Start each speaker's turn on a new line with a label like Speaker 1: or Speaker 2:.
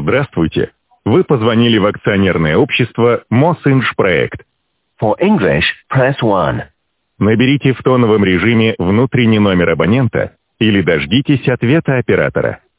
Speaker 1: Здравствуйте. Вы позвонили в акционерное общество Мосинжпроект.
Speaker 2: For English, press 1.
Speaker 1: Наберите в тоновом режиме внутренний номер абонента или дождитесь ответа оператора.